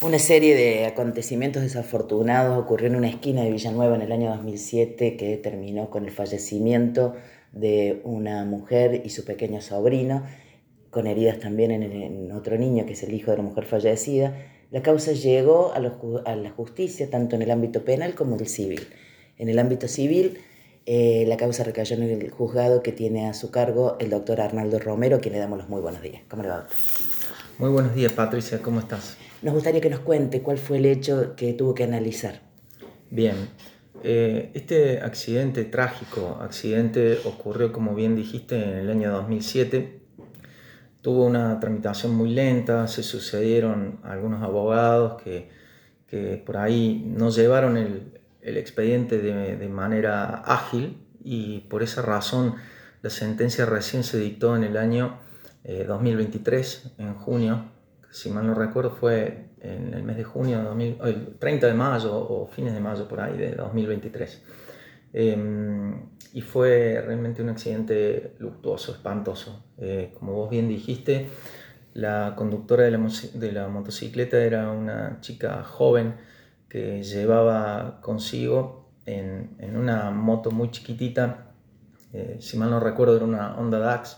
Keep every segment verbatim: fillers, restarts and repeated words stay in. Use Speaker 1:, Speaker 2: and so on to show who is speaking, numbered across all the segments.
Speaker 1: Una serie de acontecimientos desafortunados ocurrió en una esquina de Villanueva en el año dos mil siete que terminó con el fallecimiento de una mujer y su pequeño sobrino, con heridas también en, en otro niño que es el hijo de la mujer fallecida. La causa llegó a, los, a la justicia tanto en el ámbito penal como en el civil. En el ámbito civil, eh, la causa recayó en el juzgado que tiene a su cargo el doctor Arnaldo Romero, a quien le damos los muy buenos días. ¿Cómo le va, doctor?
Speaker 2: Muy buenos días, Patricia, ¿cómo estás?
Speaker 1: Nos gustaría que nos cuente cuál fue el hecho que tuvo que analizar.
Speaker 2: Bien, eh, este accidente trágico, accidente ocurrió, como bien dijiste, en el año dos mil siete. Tuvo una tramitación muy lenta, se sucedieron algunos abogados que, que por ahí no llevaron el, el expediente de, de manera ágil, y por esa razón la sentencia recién se dictó en el año eh, dos mil veintitrés, en junio. Si mal no recuerdo fue en el mes de junio de dos mil, el treinta de mayo o fines de mayo por ahí de dos mil veintitrés. Eh, y fue realmente un accidente luctuoso, espantoso. Eh, como vos bien dijiste, la conductora de la, de la motocicleta era una chica joven que llevaba consigo en, en una moto muy chiquitita, eh, si mal no recuerdo era una Honda Dax,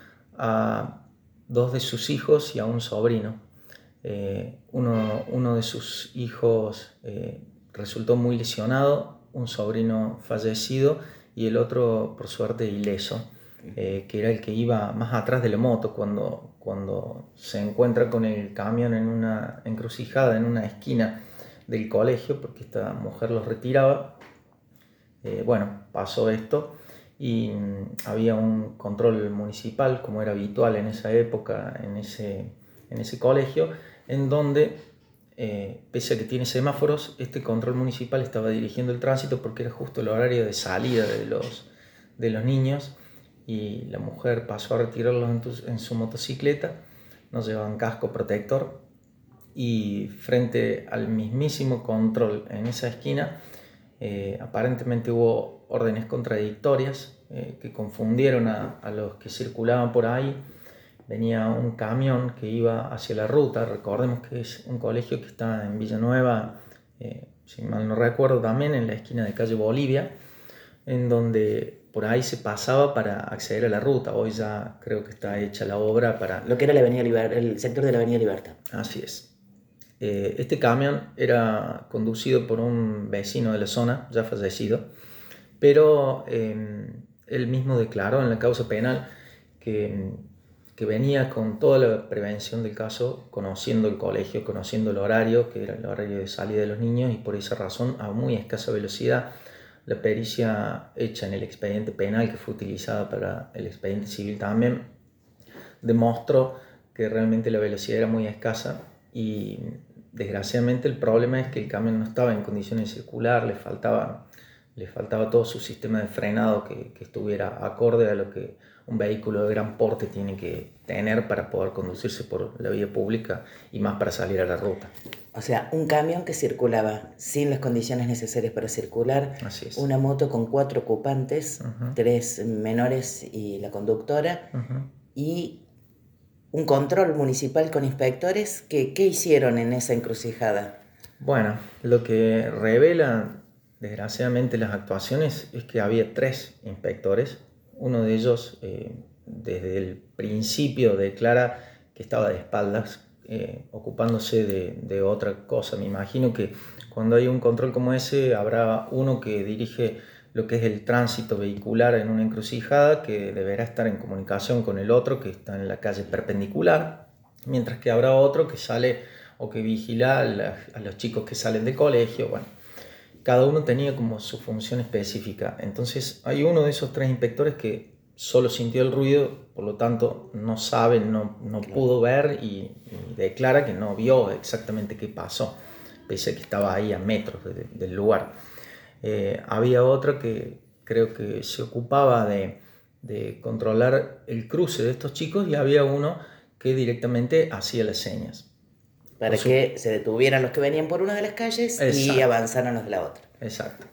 Speaker 2: a dos de sus hijos y a un sobrino. Eh, uno, uno de sus hijos eh, resultó muy lesionado, un sobrino fallecido y el otro, por suerte, ileso, eh, que era el que iba más atrás de la moto cuando, cuando se encuentra con el camión en una encrucijada, en una esquina del colegio, porque esta mujer los retiraba. Eh, bueno, pasó esto y mm, había un control municipal, como era habitual en esa época, en ese, en ese colegio, en donde, eh, pese a que tiene semáforos, este control municipal estaba dirigiendo el tránsito porque era justo el horario de salida de los, de los niños, y la mujer pasó a retirarlos en, tu, en su motocicleta, no llevaban casco protector, y frente al mismísimo control en esa esquina, eh, aparentemente hubo órdenes contradictorias eh, que confundieron a, a los que circulaban por ahí. Venía un camión que iba hacia la ruta. Recordemos que es un colegio que está en Villanueva, eh, si mal no recuerdo, también en la esquina de calle Bolivia, en donde por ahí se pasaba para acceder a la ruta. Hoy ya creo que está hecha la obra para...
Speaker 1: Lo que era la Avenida Liber- el sector de la Avenida Libertad.
Speaker 2: Así es. Eh, este camión era conducido por un vecino de la zona, ya fallecido, pero eh, él mismo declaró en la causa penal que, que venía con toda la prevención del caso, conociendo el colegio, conociendo el horario, que era el horario de salida de los niños, y por esa razón, a muy escasa velocidad. La pericia hecha en el expediente penal, que fue utilizada para el expediente civil también, demostró que realmente la velocidad era muy escasa, y desgraciadamente el problema es que el camión no estaba en condiciones de circular, le faltaba, le faltaba todo su sistema de frenado que, que estuviera acorde a lo que un vehículo de gran porte tiene que tener para poder conducirse por la vía pública y más para salir a la ruta.
Speaker 1: O sea, un camión que circulaba sin las condiciones necesarias para circular,
Speaker 2: Así es.
Speaker 1: una moto con cuatro ocupantes,
Speaker 2: Uh-huh.
Speaker 1: tres menores y la conductora,
Speaker 2: Uh-huh.
Speaker 1: y un control municipal con inspectores. que, ¿Qué hicieron en esa encrucijada?
Speaker 2: Bueno, lo que revelan desgraciadamente las actuaciones es que había tres inspectores. Uno de ellos eh, desde el principio declara que estaba de espaldas, eh, ocupándose de, de otra cosa. Me imagino que cuando hay un control como ese habrá uno que dirige lo que es el tránsito vehicular en una encrucijada, que deberá estar en comunicación con el otro que está en la calle perpendicular, mientras que habrá otro que sale o que vigila a, la, a los chicos que salen del colegio. Bueno, cada uno tenía como su función específica. Entonces hay uno de esos tres inspectores que solo sintió el ruido, por lo tanto no sabe, no, no claro. pudo ver, y, y declara que no vio exactamente qué pasó, pese a que estaba ahí a metros de, del lugar. Eh, había otro que creo que se ocupaba de, de controlar el cruce de estos chicos, y había uno que directamente hacía las señas.
Speaker 1: Para su... que se detuvieran los que venían por una de las calles. Exacto. Y avanzaran los de la otra.
Speaker 2: Exacto.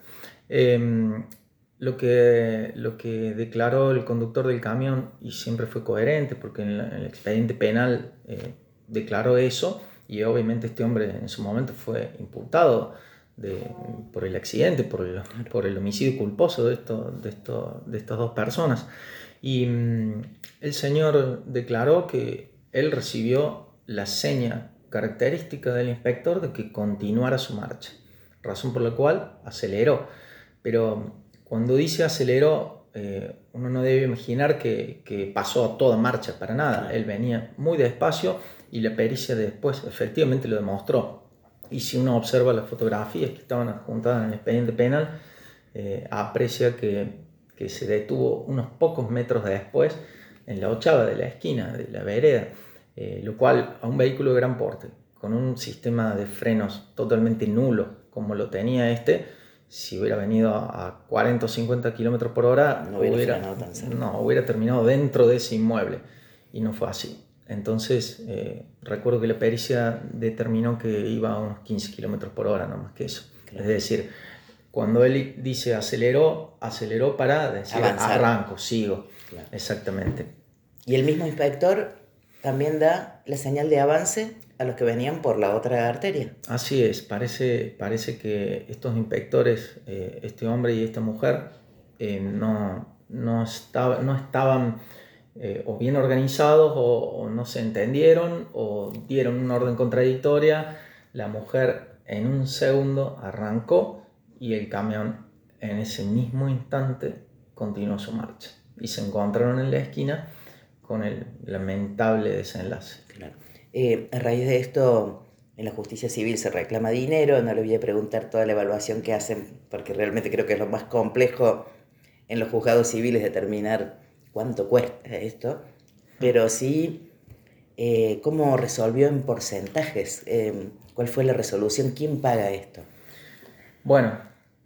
Speaker 2: Eh, lo, que, lo que declaró el conductor del camión, y siempre fue coherente porque en, la, en el expediente penal eh, declaró eso, y obviamente este hombre en su momento fue imputado de, por el accidente, por el, por el homicidio culposo de, esto, de, esto, de estas dos personas. Y mmm, el señor declaró que él recibió la seña característica del inspector de que continuara su marcha, razón por la cual aceleró. Pero cuando dice aceleró, eh, uno no debe imaginar que, que pasó a toda marcha, para nada. Él venía muy despacio y la pericia después efectivamente lo demostró. Y si uno observa las fotografías que estaban adjuntadas en el expediente penal, eh, aprecia que, que se detuvo unos pocos metros después en la ochava de la esquina de la vereda, eh, lo cual a un vehículo de gran porte, con un sistema de frenos totalmente nulo como lo tenía este, si hubiera venido a cuarenta o cincuenta kilómetros por hora,
Speaker 1: no hubiera,
Speaker 2: hubiera,
Speaker 1: tan
Speaker 2: no, hubiera terminado dentro de ese inmueble, y no fue así. Entonces, eh, recuerdo que la pericia determinó que iba a unos quince kilómetros por hora, no más que eso. Claro. Es decir, cuando él dice aceleró, aceleró para decir avanzar. Arranco, sigo. Claro. Exactamente.
Speaker 1: Y el mismo inspector también da la señal de avance a los que venían por la otra arteria.
Speaker 2: Así es, parece, parece que estos inspectores, eh, este hombre y esta mujer, eh, no, no, estaba, no estaban eh, o bien organizados o, o no se entendieron o dieron una orden contradictoria. La mujer en un segundo arrancó y el camión en ese mismo instante continuó su marcha. Y se encontraron en la esquina con el lamentable desenlace.
Speaker 1: Claro. Eh, a raíz de esto, en la justicia civil se reclama dinero. No le voy a preguntar toda la evaluación que hacen, porque realmente creo que es lo más complejo en los juzgados civiles determinar cuánto cuesta esto, pero sí eh, cómo resolvió en porcentajes, eh, cuál fue la resolución, quién paga esto.
Speaker 2: Bueno,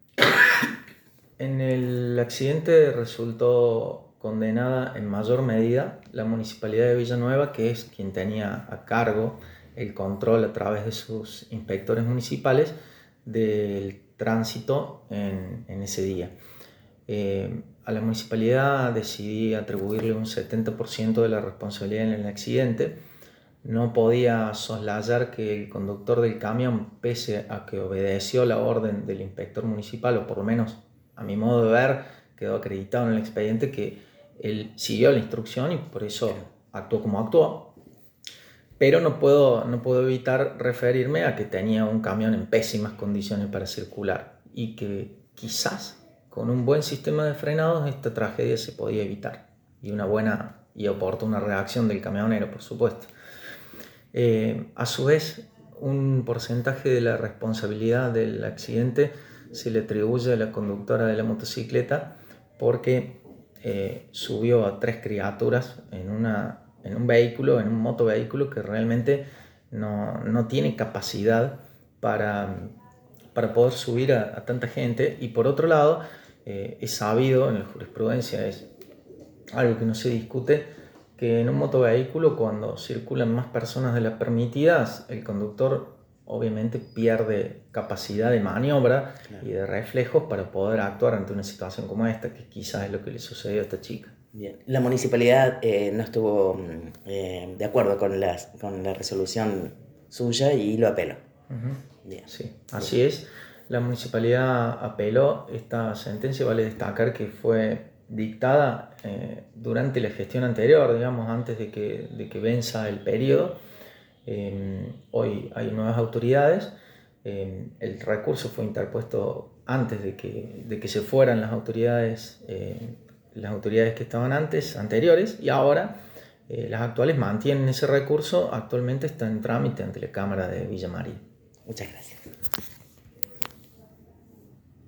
Speaker 2: en el accidente resultó condenada en mayor medida la Municipalidad de Villanueva, que es quien tenía a cargo el control a través de sus inspectores municipales del tránsito en, en ese día. Eh, a la municipalidad decidí atribuirle un setenta por ciento de la responsabilidad en el accidente. No podía soslayar que el conductor del camión, pese a que obedeció la orden del inspector municipal, o por lo menos a mi modo de ver, quedó acreditado en el expediente que él siguió la instrucción y por eso actuó como actuó. Pero no puedo, no puedo evitar referirme a que tenía un camión en pésimas condiciones para circular y que quizás con un buen sistema de frenados esta tragedia se podía evitar, y una buena y oportuna reacción del camionero, por supuesto. Eh, a su vez, un porcentaje de la responsabilidad del accidente se le atribuye a la conductora de la motocicleta porque eh, subió a tres criaturas en, una, en un vehículo, en un motovehículo que realmente no, no tiene capacidad para, para poder subir a, a tanta gente. Y por otro lado, eh, es sabido en la jurisprudencia, es algo que no se discute, que en un motovehículo, cuando circulan más personas de las permitidas, el conductor obviamente pierde capacidad de maniobra, claro, y de reflejos para poder actuar ante una situación como esta, que quizás es lo que le sucedió a esta chica.
Speaker 1: Bien. La municipalidad eh, no estuvo eh, de acuerdo con, las, con la resolución suya y lo apeló.
Speaker 2: Uh-huh. Bien. Sí, así Bien. es. La municipalidad apeló esta sentencia. Vale destacar que fue dictada eh, durante la gestión anterior, digamos, antes de que, de que venza el periodo. Eh, hoy hay nuevas autoridades. Eh, el recurso fue interpuesto antes de que, de que se fueran las autoridades, eh, las autoridades que estaban antes, anteriores, y ahora eh, las actuales mantienen ese recurso. Actualmente está en trámite ante la Cámara de Villa María.
Speaker 1: Muchas gracias.